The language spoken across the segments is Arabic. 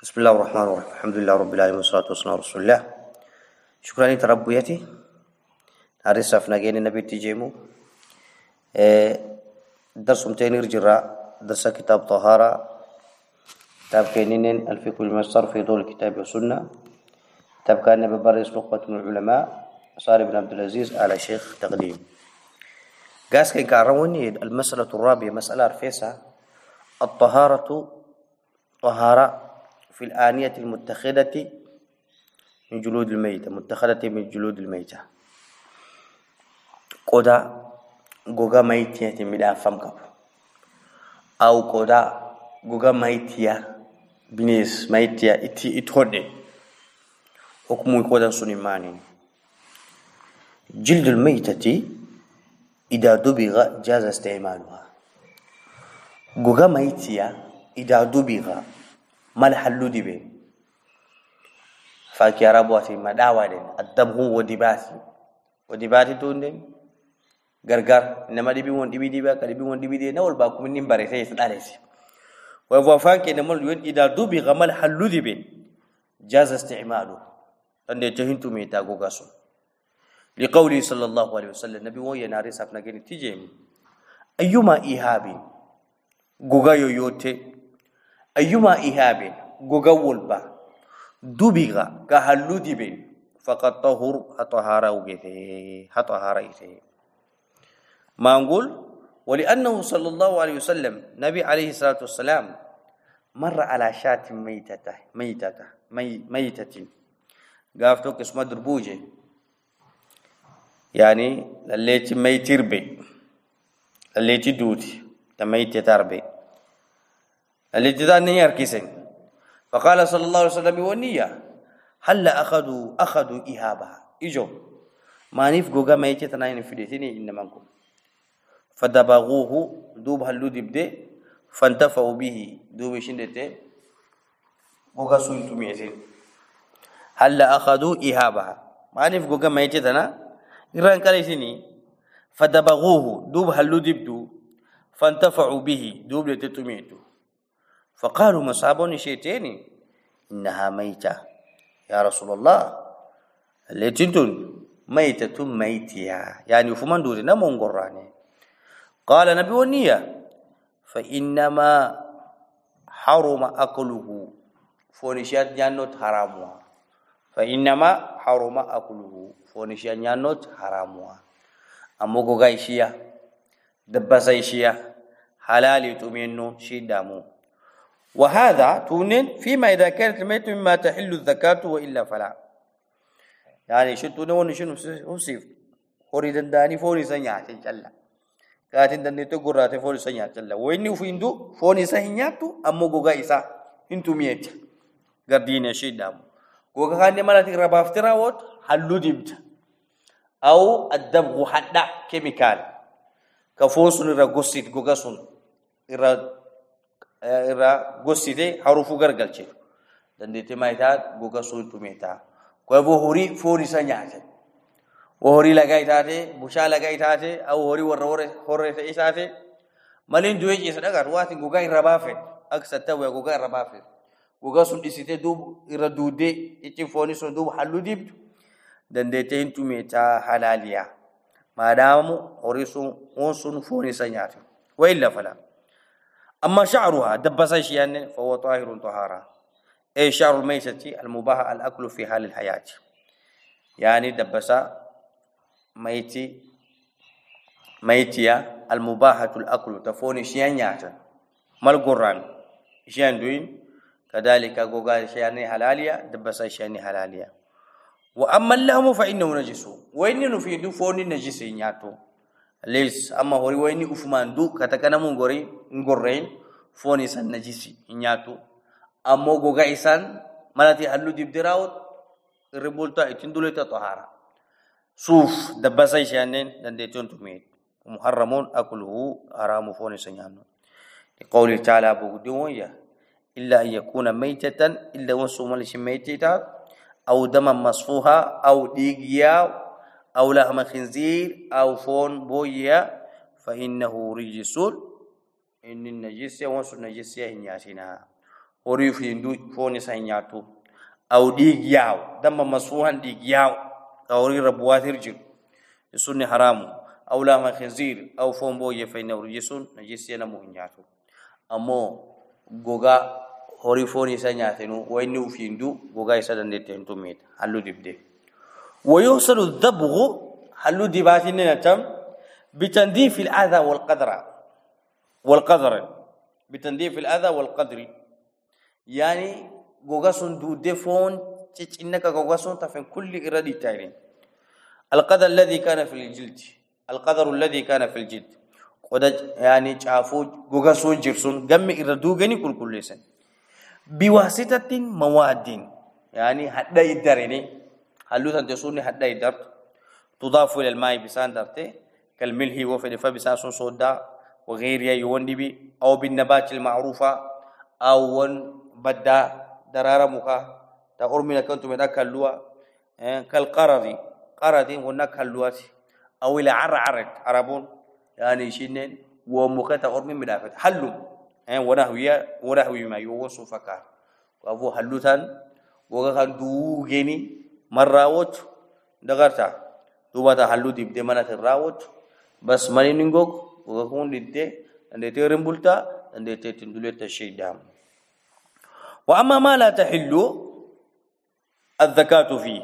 بسم الله الرحمن الرحيم الحمد لله رب العالمين والصلاة والسلام على رسول الله شكرا لك ربيتي عرسنا نجينا النبي تجيمو درس متين رجرا درس كتاب طهارة كتاب كينين الفقه الميسر في ضوء الكتاب والسنة كتاب كان ببرز نخبة من العلماء صار بن عبد العزيز على شيخ تقديم قاس كي كاروني المسألة الرابعة مسألة رفيسة الطهارة طهارة في الآنية المتخذة من جلود الميتة متخذة من جلود الميتة قدا غوغا ميتية من أفهم كاب أو قدا غوغا ميتية بنيس ميتية إتهودي حكم قدا سنماني جلد الميتة إذا دبغ جاز استعمالها غوغا ميتية إذا دبغ ما الحل دبي فاكي ربواتي ما داوالين الدبغ ودباتي توندين غرغر انما دبي وون دبي كدبي وون دبي نول باكو من نمبر سي سدالسي وفاكي نمل يون اذا دبغ ما الحل دبي جاز استعماله ان تهنتو ميتا غوغاسو لقوله صلى الله عليه وسلم نبي وين ناري سفنا جن تيجي ايما ايهاب غوغا يوتي أيما إهاب غوغول با دوبيغا كهلو ديبين فقط طهور هطهارة وجهه هطهارة إيه ما نقول ولأنه صلى الله عليه وسلم نبي عليه الصلاة والسلام مر على شاة ميتة قافتوك اسمه دربوجة يعني الليتي ميتربي الليتي دوتي تميتة تربي الاتداء النية ركيسين فقال صلى الله عليه وسلم والنية هل أخذوا إهابها إجو ما نفقوا ما يتنين في ديتيني إنما نكون فدبغوه دوب هلو دبدي فانتفعوا به دوب شندته غوغا سويتو ميتين هل أخذوا إهابها ما نفقوا ما يتنا إران كاليسيني فدبغوه دوب هلو دبدو فانتفعوا به دوب لتتميتو فقالوا مصابون شيتين إنها ميتة يا رسول الله التي ميتة ميتها يعني فمن دورنا منقراني قال نبي والنية فإنما حرم أكله فونشات نانوت حرامها فإنما حرم أكله فونشات نانوت حرامها أموكو غايشيا دبسايشيا حلالي تمينو شيدامو وهذا تونين فيما إذا كانت الميت مما تحل الزكاة وإلا فلا يعني شو تونين شنو وصف هوريدن داني فوري سنياتي جل كاتين دني تقرأت فوري سنيات جل وإني فيندو فوري سنياتو أمو غوغا إسا إنتو ميت قردين شيدام غوغا كان مالتي ربافترا وات حلو ديبت أو الدبغ حدا كيميكال كفوسن رغوسيت غوغا سن irra gossite harufu gargalche dandete maita goga sultu meta ko bo hori fori sanyate hori lagaitate busha lagaitate aw hori warre horre isate malin duwe ji sadaga ruwati goga irabafe aksa tawe goga irabafe goga sul disite dub irra dude ichi foni so dub haludib dandete intu meta halaliya madamu hori sun onsun foni sanyate wa illa fala أما شعرها دبساش يعني فهو طاهر طهارة أي شعر الميتة المباح الأكل في حال الحياة يعني دبسا ميتيا المباحة الأكل تفوني شيئا يعتا ما القرآن شيئا دوين كذلك قوغا شيئا حلاليا دبسا شيئا حلاليا وأما اللهم فإنه نجس وإن نفيد فوني نجس يعتو ليس أما هوري ويني أفمان دو كتكنا نغورين فوني سن نجيسي إنياتو أما غوغا إسان مالتي حلو ديبدراوت ربولتا إتندولتا طهارة صوف دبساي شانين دندتون تميت محرمون أكله حرام فوني سنيانو لقوله تعالى بغدوية إلا أن يكون ميتة إلا وصوم لشميتتا أو دما مصفوها أو ديقيا أو لحم خنزير أو فون بويا فإنه رجس إن النجس وصل النجس إن ياسينها هوري في هندو فوني سينياتو أو ديك ياو دم مسفوحا ديك ياو هوري ربوات رجل يسون حرام أو لا ما خنزير أو فون بوجي فين ورجسون نجسينا مهنياتو أمو غوغا هوري فوني سينياتنو وينو في هندو غوغا يسدن ديتنتو ميت حلو دبده ويوصل الذبغ حلو دباتنا نتم بتنظيف الأذى والقدر بتنظيف الأذى والقدر يعني غوغاسون دو ديفون تشينك غوغاسون تفن كل إرادي تايرين القدر الذي كان في الجلد القدر الذي كان في الجلد قد يعني شافو غوغاسون جيرسون غم إرادو غني كل لسن بواسطة مواد يعني حدا يدرني حلو تنتسوني حدا يدر تضاف إلى الماء بسان درته كالملح وفدفا بسان صودا وغيرها يوندي بي أو بالنبات المعروفة أو بدا درارة مكا تأرمي كنتم هناك اللوا كالقرضي قرضي هناك اللوات أو إلى عربون يعني شينين ومكا تأرمي مدافع حلو ونحوي ما يوصف فكار وأبو حلوتان وغان دوغيني مراوت دغرتا دوبا حلو ديب دمانة الراوت بس ماني نينغوك وغاكون ديدي انديتي رمبولتا انديتي تندوليتا الشيدام وأما ما لا تحل الزكاة فيه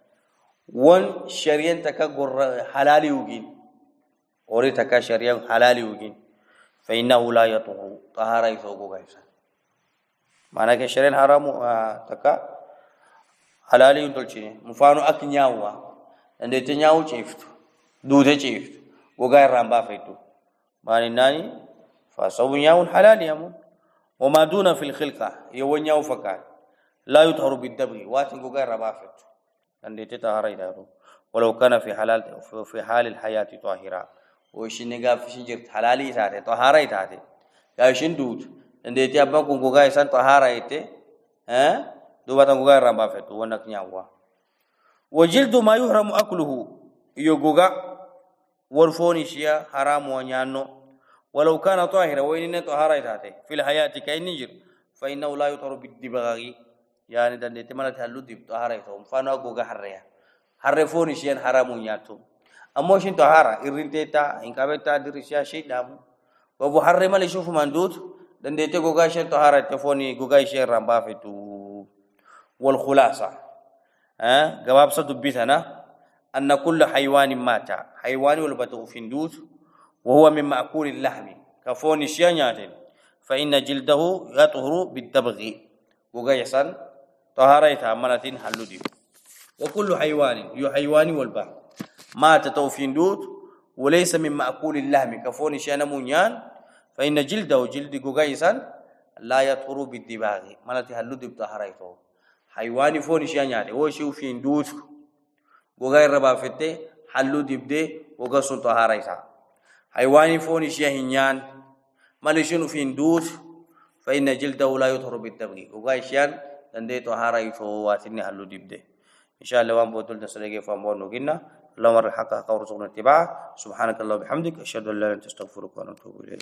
وان شريان تكا حلالي وجين أوري تكا شريان حلالي وجين فإنه لا يطهر طهارة يثوبه غيسا معنى كشريان حرام تكا حلالي ينتلشيني مفانو أكنياوا انديتي نياو شيفتو دودة شيفتو وغير رامبا فيتو معنى ناني فصوب نياو حلالي يمون وما دون في الخلقة يونياو فكان لا يطهر بالدبغ واتن غير ربافت انديتي طهارة يدارو ولو كان في حال الحياة طاهرة وشينغا في شجرة حلالي تاتي طهارة تاتي ياشين دود انديتي ابان غوغا يسان طهارة يتي دوباتن غير ربافت ونك نياوا وجلد ما يحرم أكله يوغوغا ورفوني شيا حرام ونيانو ولو كان طاهرا وإن طهارة تاتي في الحياة كأي نجر فإنه لا يطهر بالدباغ يعني دندت مالت هلو دب طهارة توم فانا غوغا حريا حرفوني شيئا حرام ونياتو أما شين طهارة إرنتيتا إن كابتا درشيا شيء دام وابو حرم اللي يشوف مندود دندت غوغا شين طهارة تفوني غوغا شين رامبافتو والخلاصة جواب صدبتنا أن كل حيوان مات حيوان والبتو فندود وهو من مأكول اللحم كفون شيانات فإن جلده يطهر بالدبغ وغيسا طهارة عملة حلودي وكل حيوان والبحر مات توفندود وليس من مأكول اللحم كفون شيان مونيان فإن جلده جلد غيسا لا يطهر بالدباغ ملة حلودي بطهارته حيوان فون شيانات هو شيء فندود وغير ربافته حلودي بده وغسل طهارته حيواني فوني شيهنيان مالشون في ندوس فإن جلده لا يطهر بالدبغ وغايشان دنديتو هاراي فواتني حلو ديبده إن شاء الله وان بوتل نسلقي فامبون نوغينا اللهم الحق حق ورزقنا اتباعه سبحانك اللهم وبحمدك أشهد أن لا إله إلا أنت أستغفرك وأتوب إليك